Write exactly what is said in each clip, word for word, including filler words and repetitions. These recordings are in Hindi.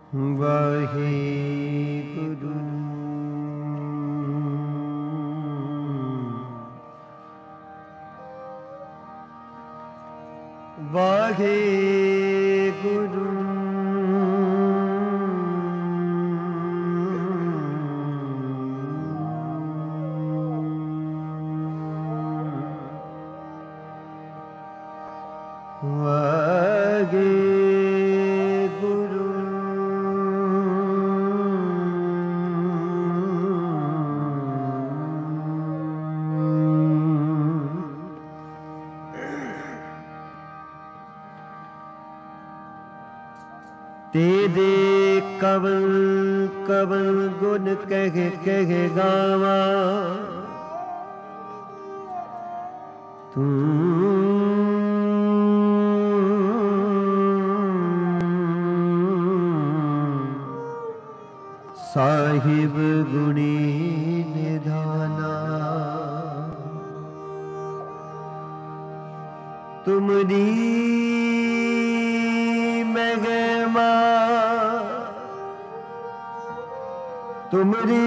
ਵਾਹਿਗੁਰੂ ਵਾਹਿਗੁਰੂ ਵਾਹਿਗੁਰੂ तेरे कवल कवल गुण कह कह गावा तू साहिब गुणी निधाना तुमरी महिमा तुमरी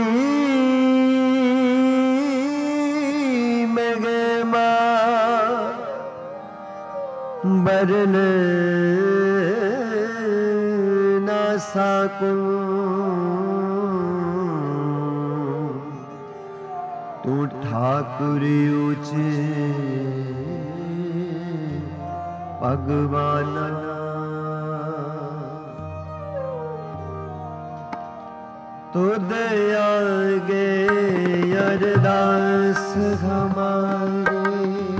महिमा बरन ना सकूं तू ठाकुर ऊंचे भगवान तुद आगे अरदास हमारे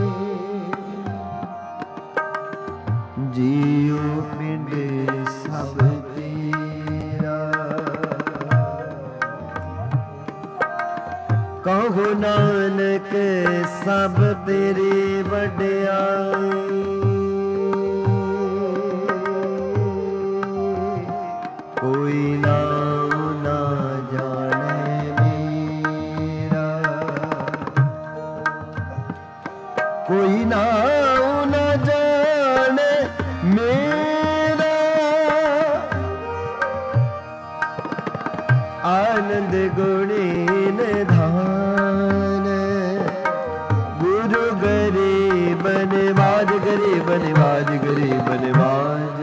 जियो पिंड सब तेरा कहो नानक सब तेरी वड्याई कोई नाम ना जाने मेरा कोई नाम ना जाने मेरा आनंद गुणी निधान गुरु गरीब निवाज गरीब निवाज गरीब निवाज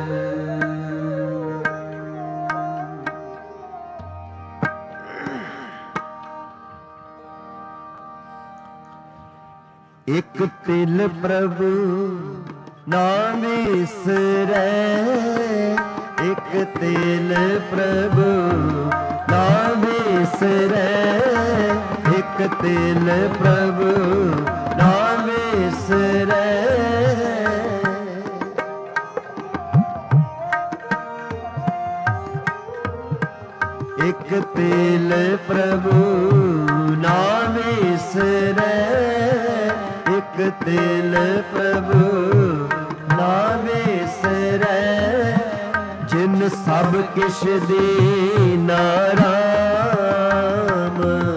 एक तिल प्रभु नाम विसरै एक तिल प्रभु नाम विसरै एक तिल प्रभु नाम विसरै एक तिल प्रभु नाम विसरै एक तिल प्रभु नाम विसरै जिन सब किश दीना राम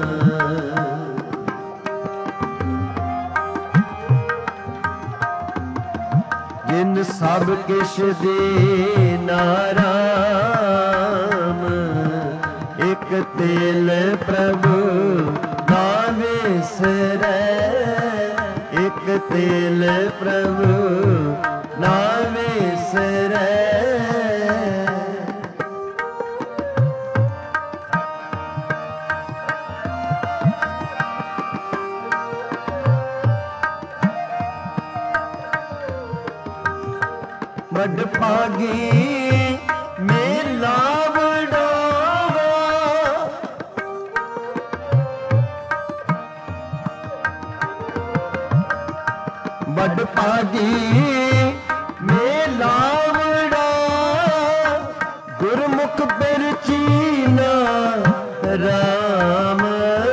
जिन सब किश दीना राम एक तिल प्रभु नाम विसरै एक तिल प्रभु नाम विसरै बड़ भागी मेला बड़ावा बड़ भागी मेला बड़ा गुरमुख पर चीना राम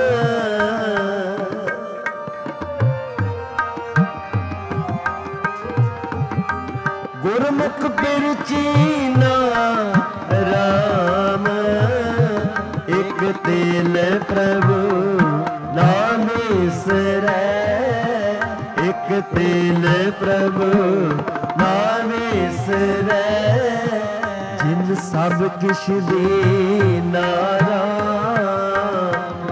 गुरमुख पर चीना राम एक तिल प्रभु नाम विसरै एक तिल प्रभु नाम विसरै जिन सब किश दीना राम।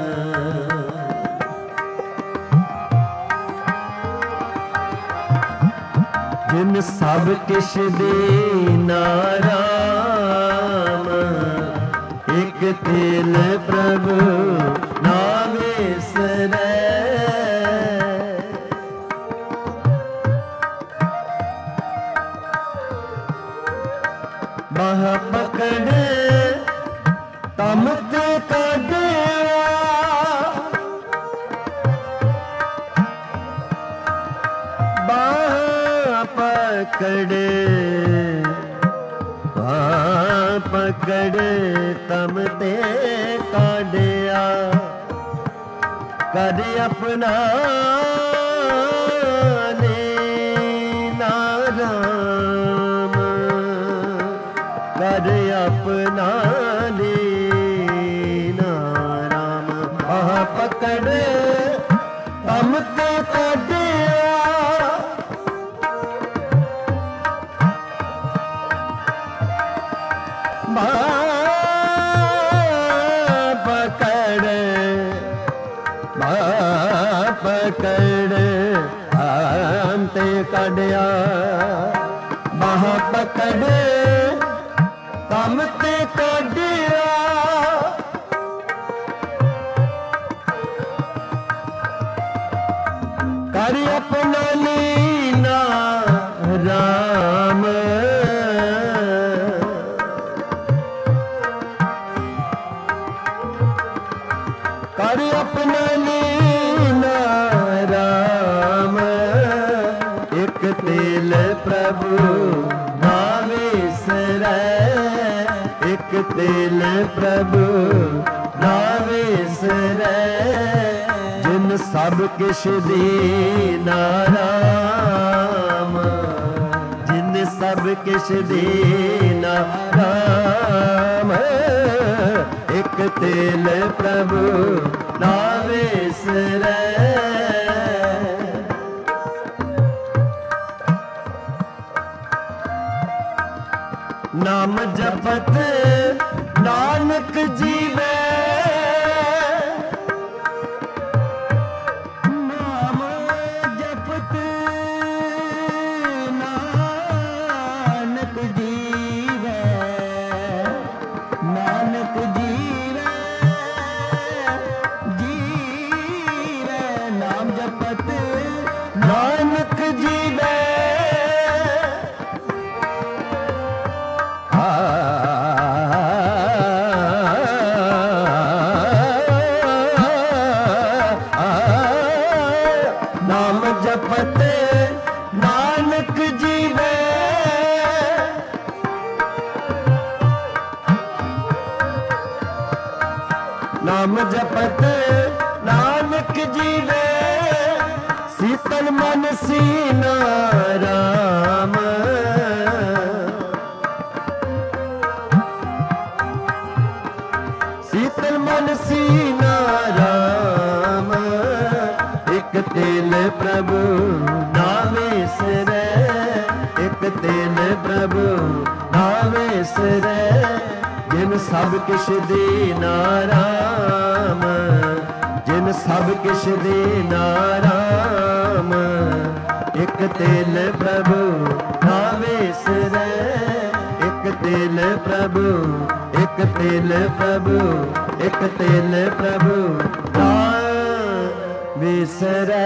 जिन सब किश दीना राम, एक तिल प्रभु नाम बिसरै। बाह पकड़ तम ते काढिया, बाह पकड़ बाह पकड़ तम ते काढिया, कर अपना कर अपना लीना राम। बाह पकड़ तम ते काढिया, बाह पकड़ बाह पकड़ तम ते काढिया, बाह पकड़ तम ते काढिया, कर अपना लीना राम। कर अपना लीना राम, एक तिल प्रभु नाम बिसरै। एक तिल प्रभु नाम बिसरै, जिन सब किश दीना राम। जिन सब किश दीना राम, एक तिल प्रभु नाम बिसरै। नाम जपत नानक जीवे, नाम जपत नानक जीवे, नानक जीवे जीवे, नाम जपत नानक जीवे। नाम जपत नानक जीवे, नाम जपत नानक जीवे, शीतल मन सीना राम। शीतल मन सीना राम, एक तिल प्रभु नाम बिसरै। एक तिल प्रभु नाम बिसरै, जिन सब किश दीना राम। जिन सब किश दीना राम, एक तिल प्रभु नाम बिसरै। एक तिल प्रभु एक तिल प्रभु एक तिल प्रभु नाम बिसरै।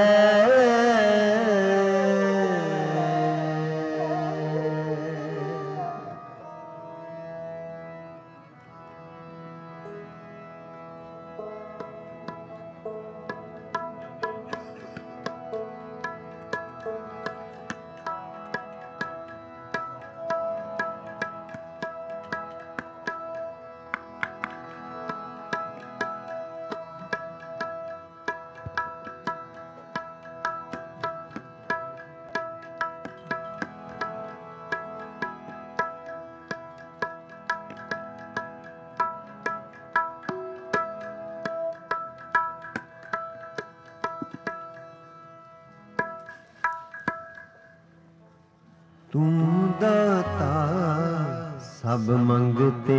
तू दाता सब मंगते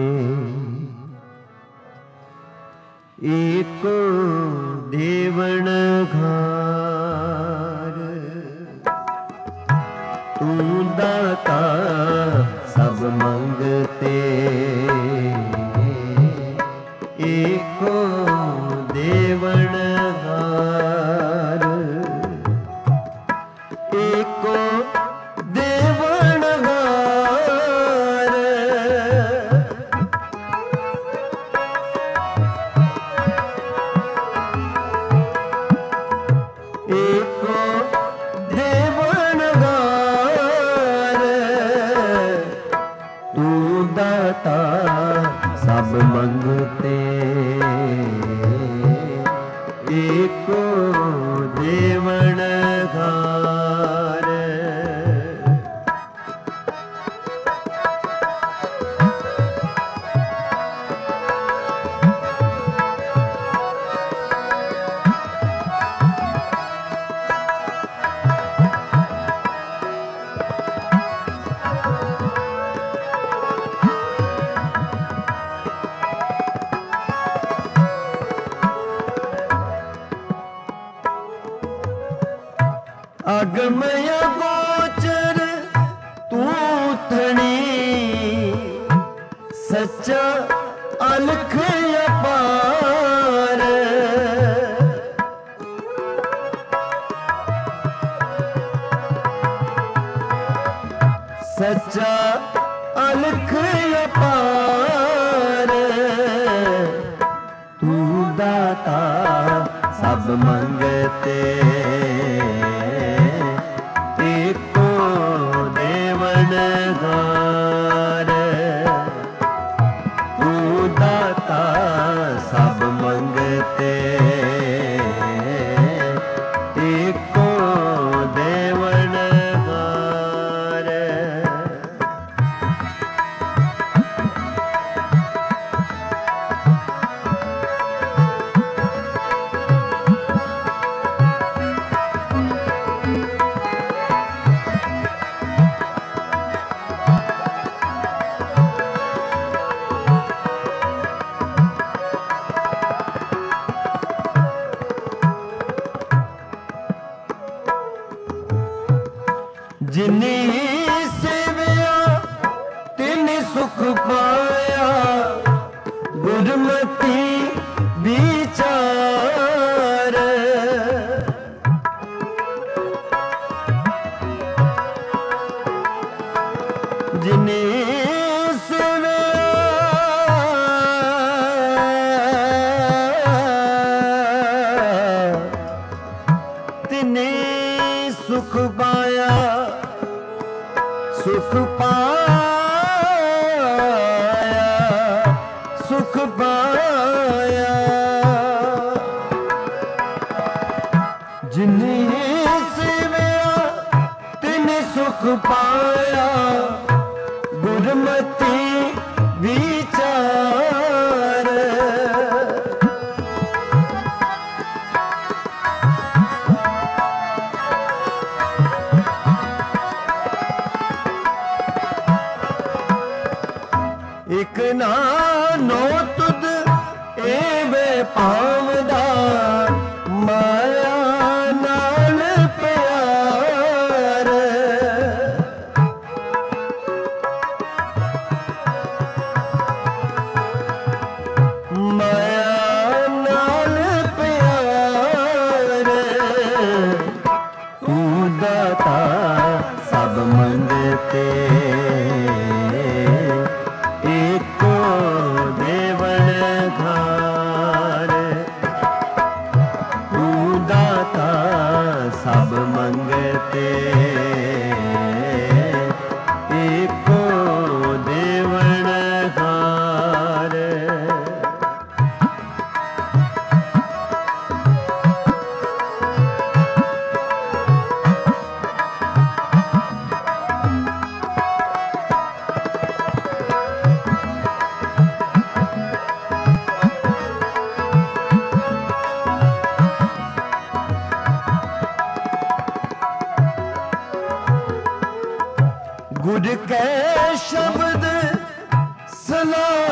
एको देवण घार। तू दाता सब मंगते एको देवण घार। एको देवण घार। एको देवण घार। तू दाता सब मंगते एको देवण घार। अगमय गोचर तू थणी सच्चा अलख अपार। सच्चा अलख अपार। तू दाता सब मंगते एको देवण घार। तू दाता सब मंगते एको देवण घार। जिनी सेविया तिन सुख पाया गुरमति विचार। जिनी सेविया तिने सुख पाया सुख पाया सुख पाया। जिन्हें सेविया तिन्हें सुख पाया गुरमति विचार। एक नानो तुद एवे पावदा माया नाल प्यार। माया नाल प्यार। तू दाता सब मंगते एको देवण घार।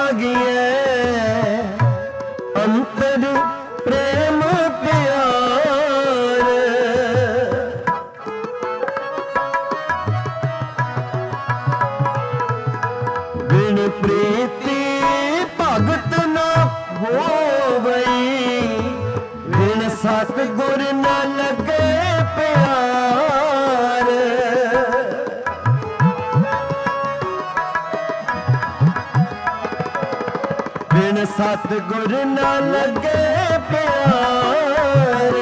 जागिए अंतर प्रेम प्यार बिन प्रीति भगत न होवई बिन सतगुर न लगे प्यार बिन सतगुर न लगे प्यार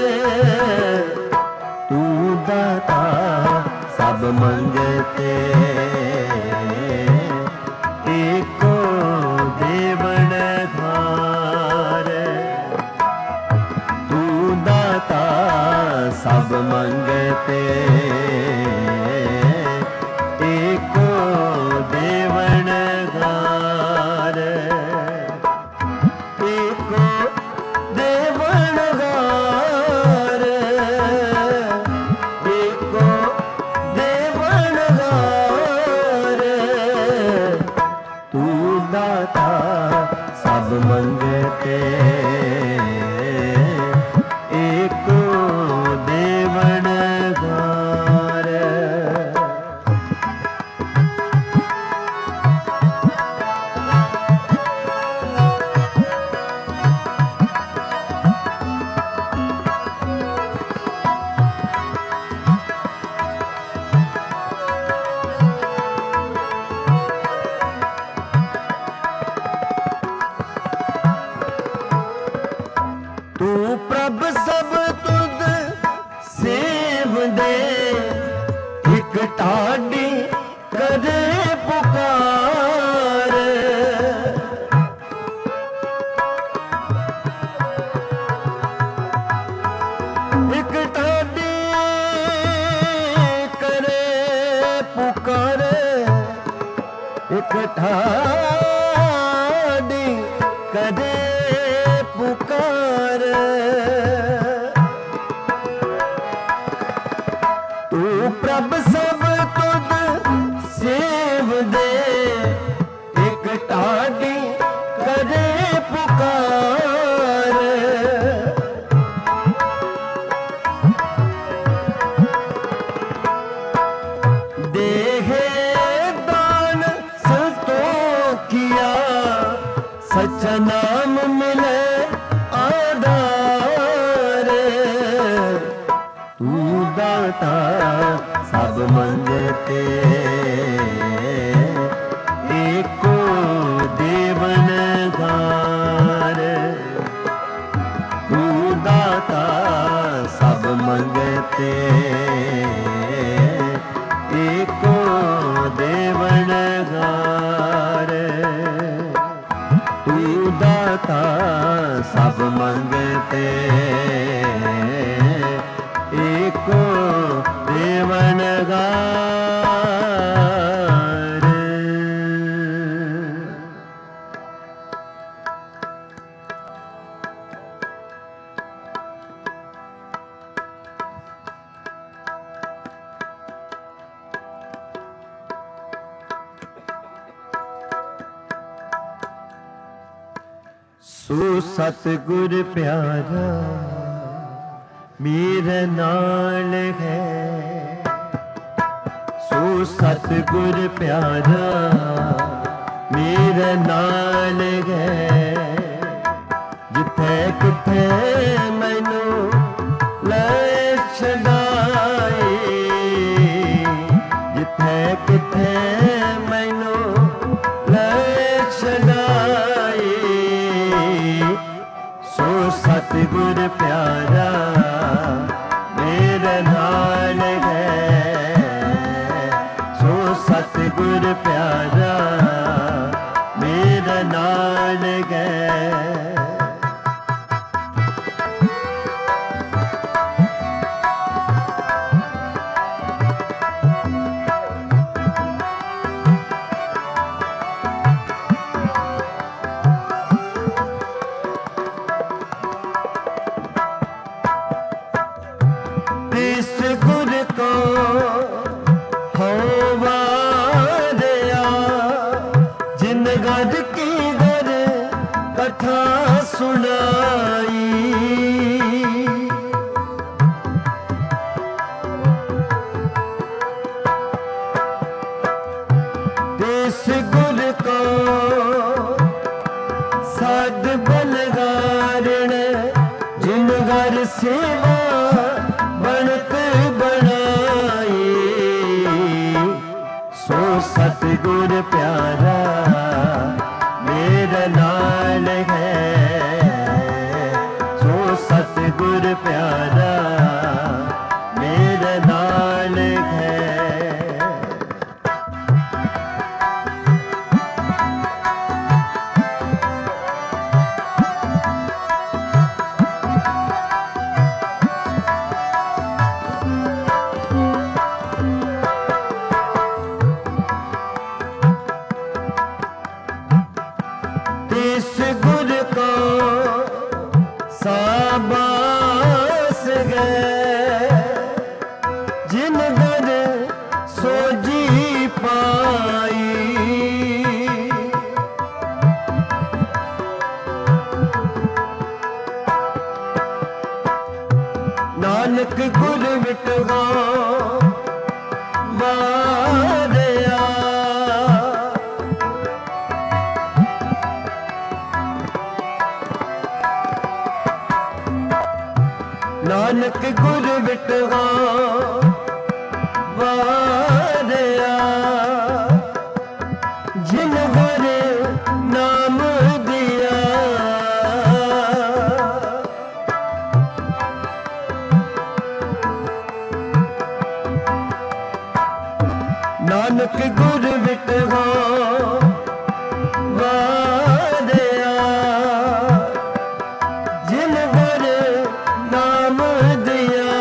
तू दाता सब मंगते एको देवन धार तू दाता सब मंगते एको देवन धार एको देवन धार एको देवन धार तू दाता सब मंगते एको देवन धार तू प्रभ सब तुद सेव दे एक ठाडी करे पुकार एक ठाडी करे पुकार एक ठाडी करे पुकार तू प्रभ सब तुद सेव दे एक ठाडी करे पुकार देहे दान संतों किया सच्चा नाम मिले आधार तू दाता सब मंगते एको देवन धार तू दाता सब मंगते एको देवन धार तू दाता सब मंगते एको देवन धार सो सतगुर प्यारा मेरे नाल है सो सतगुर प्यारा मेरे नाल है जिथे किथे मैनू ले छड़ाए जिथे किथे मैनू ले छड़ाए सो सतगुर प्यारा मेरे नाल है सो सतगुर प्यारा मेरे नाल है गद की गई कथा सुनाई। देश गुर को साध बलगारण जिन घर सेवा बनत बनाई। सो सतगुर प्यारा मेरा नाल है। सो सतगुर प्यारा मेरा नाल है। देश गुर को साबास गए जिन घर सोजी पाई। नानक गुर विटगा मारया। नानक गुर विटगा वारया जिन घर नाम दिया। नानक गुर विटगा वारया जिन घर नाम दिया।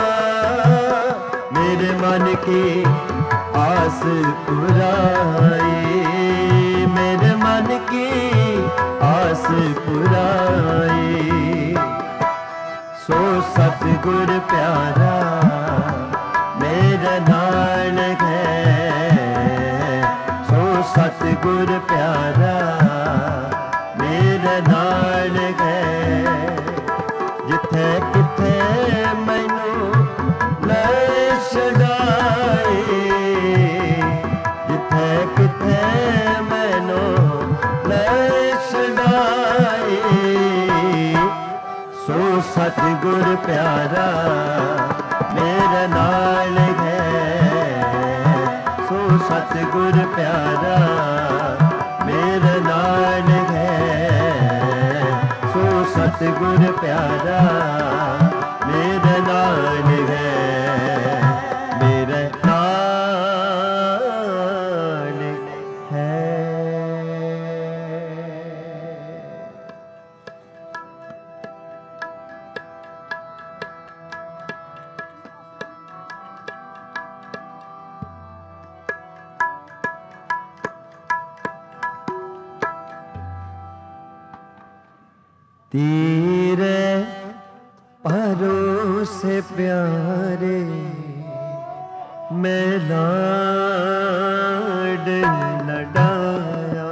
मेरे मन की आस पुराई। मेरे मन की आस पुराई। सो सतगुर प्यारा मेरा नाल है। सो सतगुर प्यारा मेरा नाल है। जिथे किथे मैनू ले छड़ाए। जिथे किथे मैनू ले छड़ाए। सो सतगुर प्यारा मेरा नाल है। सो सतगुर प्यारा मेरा नाल है। सो सतगुर प्यारा मेरा नाल है। मेरा नाल है। तेरे भरोसे प्यारे मैं लाड लडाया।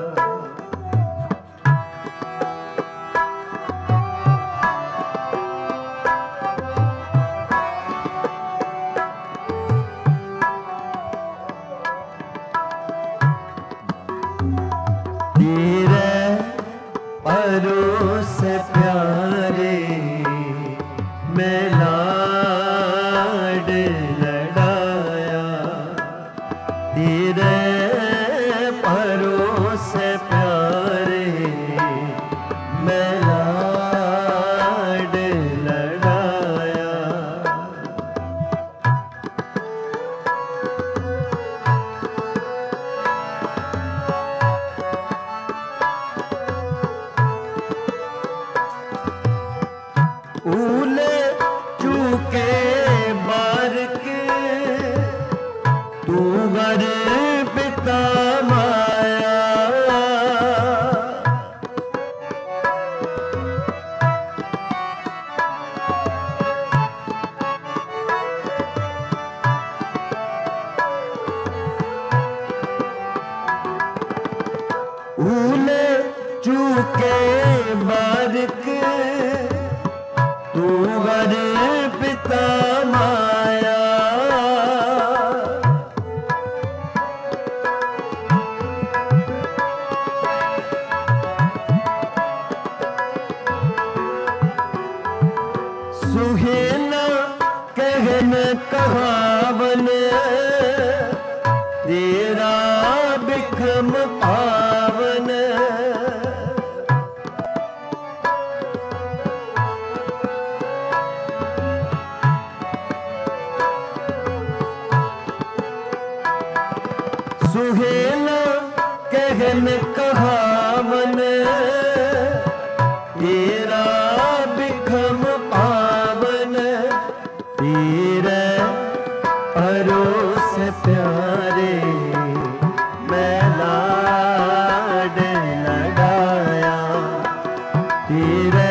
तेरे भरोसे प्यारे मैं लाड लड़ाया। तेरे भरोसे प्यारे मैं लाड लड़ाया। ऊले चूके बारक तू घर पिता माया। ऊले चूके बारिक तू वर पिता माया। सुहेना कहन कहावन तेरा बिखम पावन। सुहेना कहन कहावन तेरा बिखम पावन। तेरे परोस प्यारे मैं लाड लगाया। तेरे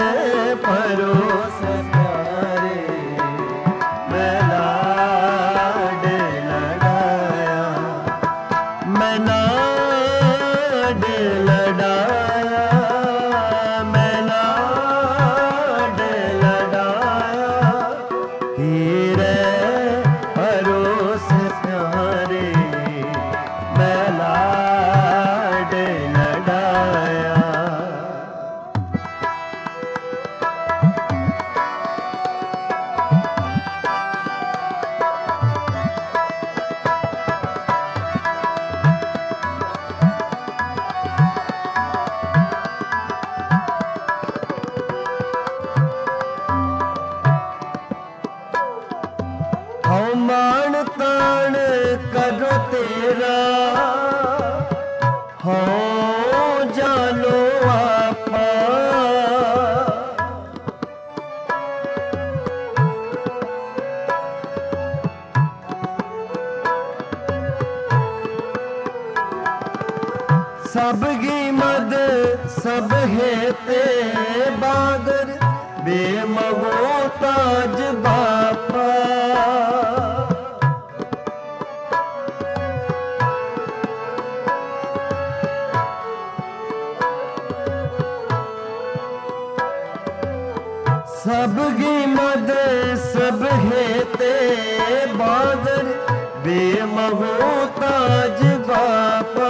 परोस प्यारे मैं लाड लगाया। मैं लाड लड़ाया, मैं लाड लड़ाया। तेरे परोस प्यारे मैं लाड लड़ाया। हूँ मान तान करो तेरा हो जानो आपा। सबकी मद सब है ते बादर बेमगो ताज बापा। सबकी मद सब है ते बादर बेमगो ताज बापा।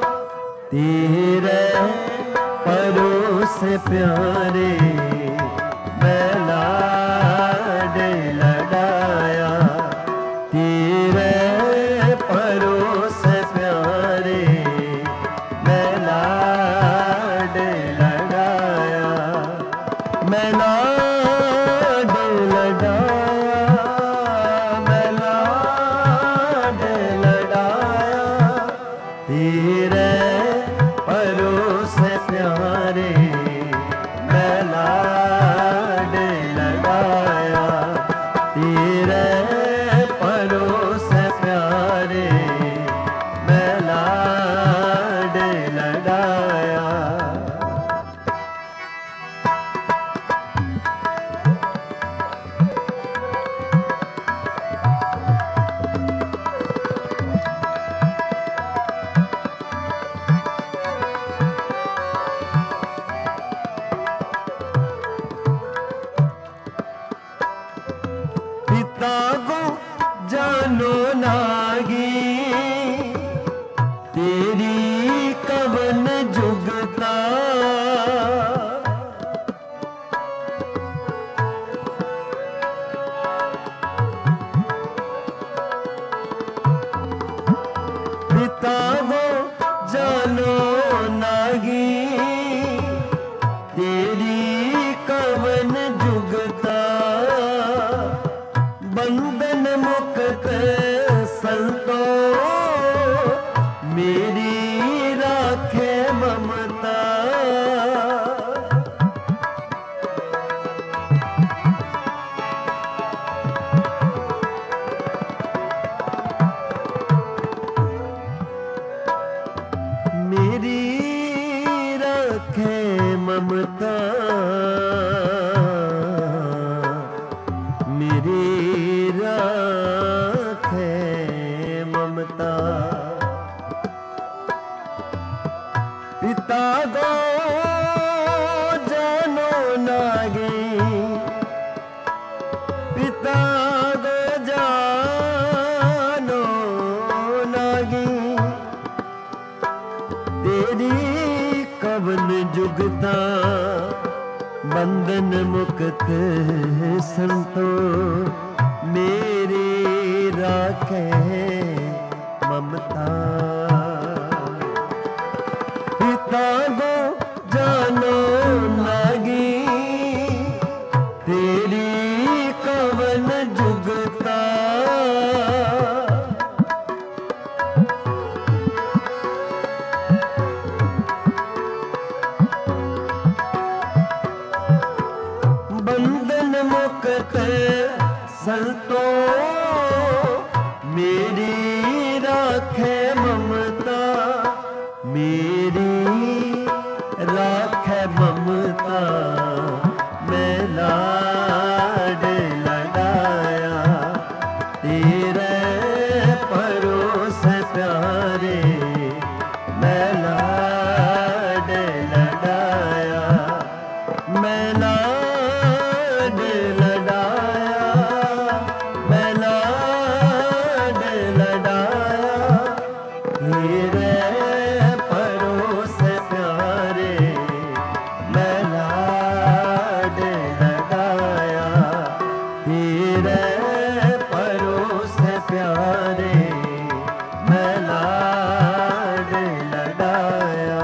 तेरे परोस प्यारे मैं लाड लड़ाया। तेरे परोस प्यारे मैं लाड लड़ाया। मैं लाड लड़ाया, मैं लाड लड़ाया। तेरे परोस प्यारे मैं लाड लगाया। तेरे परोस प्यारे मैं लाड लगाया। पिता को जानो नागी तेरी कवन जुगता। पिता को जानो नागी तेरी कवन जुगता। बंधन मुक्त संतो मेरी राखे ममता। मेरी राखे ममता। मेरी राखे ममता। पिता गो जुगता बंधन मुक्त संतो मेरी राखे ममता। पिता गो जानो नागी तेरी कवन जुगता। बंधन मुक्त संतो मेरी राखे ममता। मेरी राखे ममता मैं लाड लड़ाया तेरे परोस प्यारे। मैं लाड लड़ाया मैं लाड लड़ाया मैं लाड लड़ाया तेरे परोस प्यारे। मैं लाड लड़ाया तेरे परोस प्यारे। मैं लाड लड़ाया।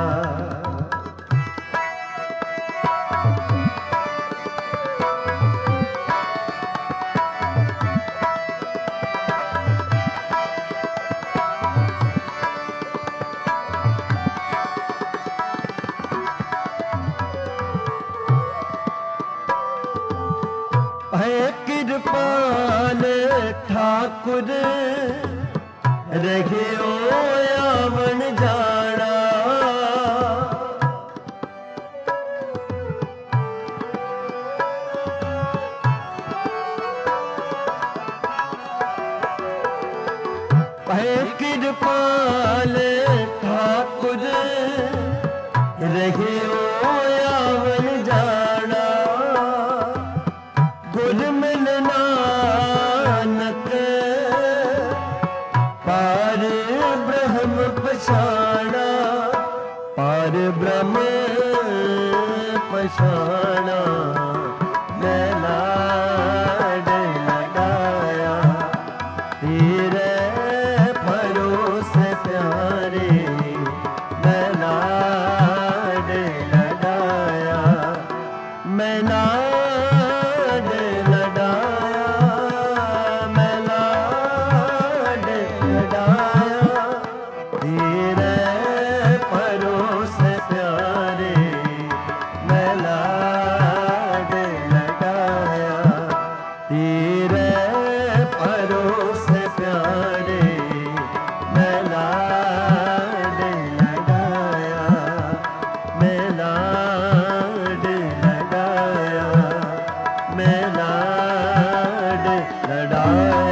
है कृपाल ठाकुर रहे ओ यावन जाना। है कृपाल ठाकुर रहे ओ यावन जाना। गुर मिल नानक पार ब्रह्म पछाना। पार ब्रह्म पछाना। मैं लाड लड़ाया तेरे परोस प्यारे। मैं लाड लड़ाया मैं लाड लड़ाया मैं लाड लड़ाया तेरे परोस प्यारे। मैं लाड लड़ाया तेरे परोस प्यारे। मैं लाड लड़ाया मैं लाड लड़ाया मैं लाड लड़ाया।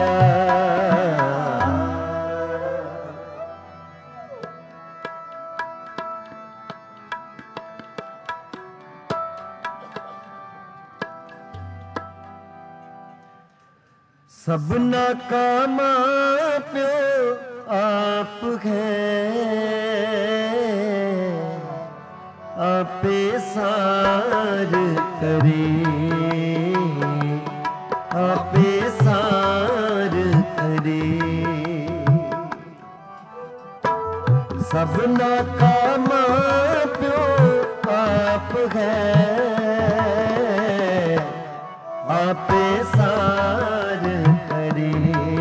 सबना का मां प्यो आप है। आपे सार करे आपे सार करे। सबना का मां प्यो आप है। आपे सार करे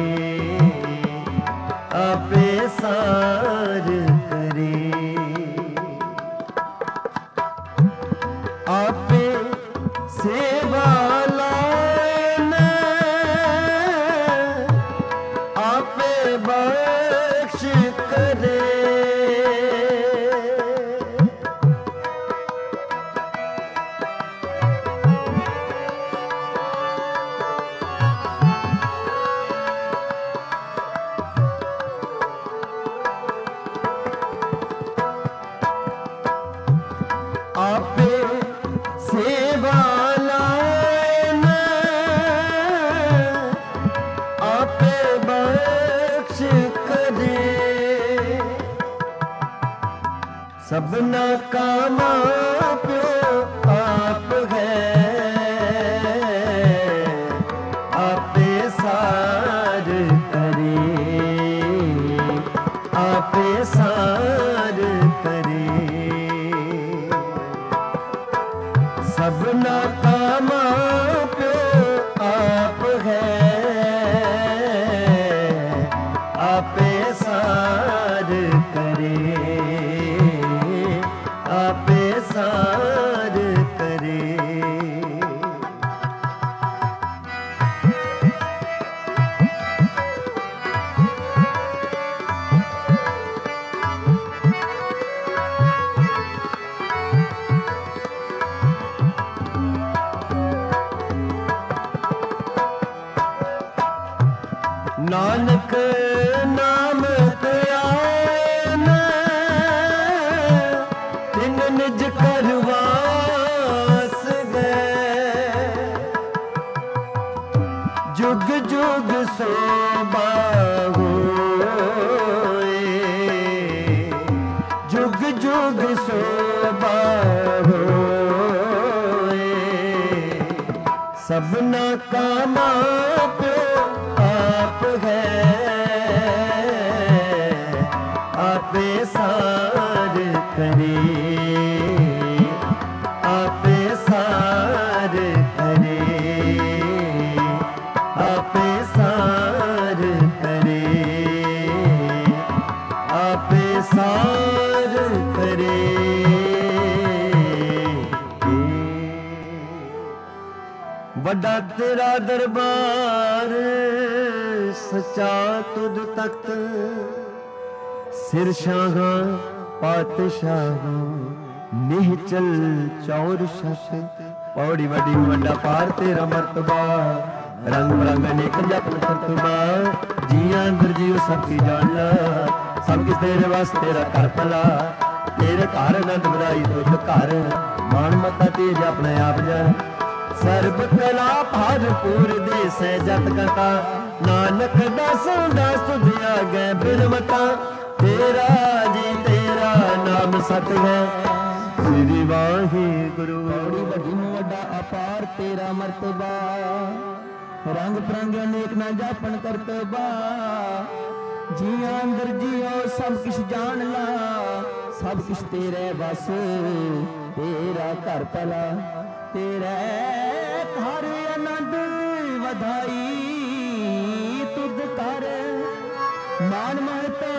आपे सार करे। आपे सेवा लायन आपे बख्श करे। आपे सेवा लायन आपे बख्श करे। सब सबना का मां प्यो आप है, आपे सार करे, आपे सार करे। सबना का मां प्यो आप है, आपे सार करे, आपे सार करे। नानक नाम ते आए न, तिन निज करवास गए। जुग जुग सोबा होए, जुग जुग सोबा होए। सबना का मां प्यो आप है, आपे सार करे, आपे सार करे, आपे सार करे, आपे सार करे। बड़ा तेरा दरबार सचा तुद तख्त, सिर शाहां पातशाहां निहचल चौर शत। पौड़ी वडी वड्डा पार तेरा मर्तबा, रंग बरंग अनेक जपन करतबा। जियां अंदर जीव सब की जाना, सब किस तेरे वास तेरा कर भला। तेरे घर आनंद बधाई तुझ घर, मान मता तेज अपने आप जान। सर्ब कला भरपूर देसै जत कथा, नानक दासों दास तुझ आगे बिरमता। तेरा जी तेरा नाम सत है, श्री वाहिगुरु। बड़ी वड्डी वड्डा अपार तेरा मर्तबा, रंग बिरंग अनेक ना जापन करतबा। जिया अंदर जियो सब किश जान ला, सब किश तेरे बस तेरा घर भला। तेरे घर आनंद वधाई तुद कर, मान महता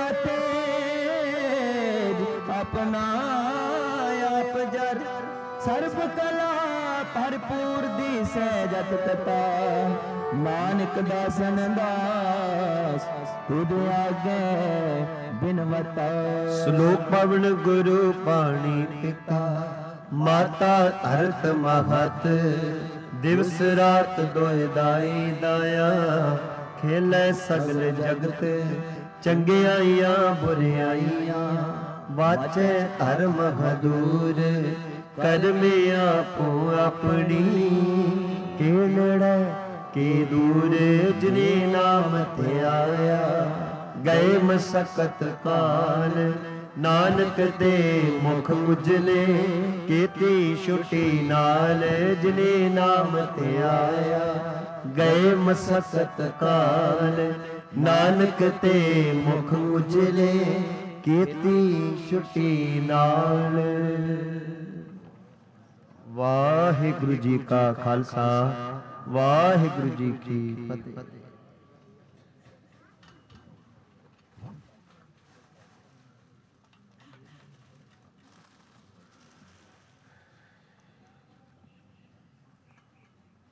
तेज अपना आप जर। सर्व कला भरपूर दिसै जत कथा, नानक दासन दास तुद आगे बिनवता। श्लोक पवन गुरु पाणी पिता, माता धरत महत। दिवस रात दोए दाई दाया, खेलै सगल जगत। चंगियाइयां बुरियाइयां, वाचे धर्म हदूर। करमे आपो अपनी, के नेड़े के दूर। जिने नाम ते आया, गए मसकत काल। नानक दे मुख उजले, केती छुटी नाल। जिने नाम ते आया, गए मसकत काल। नानक ते मुख उजले, केती छुटी नाल। वाहिगुरु जी का खालसा, वाहिगुरु जी की फतेह।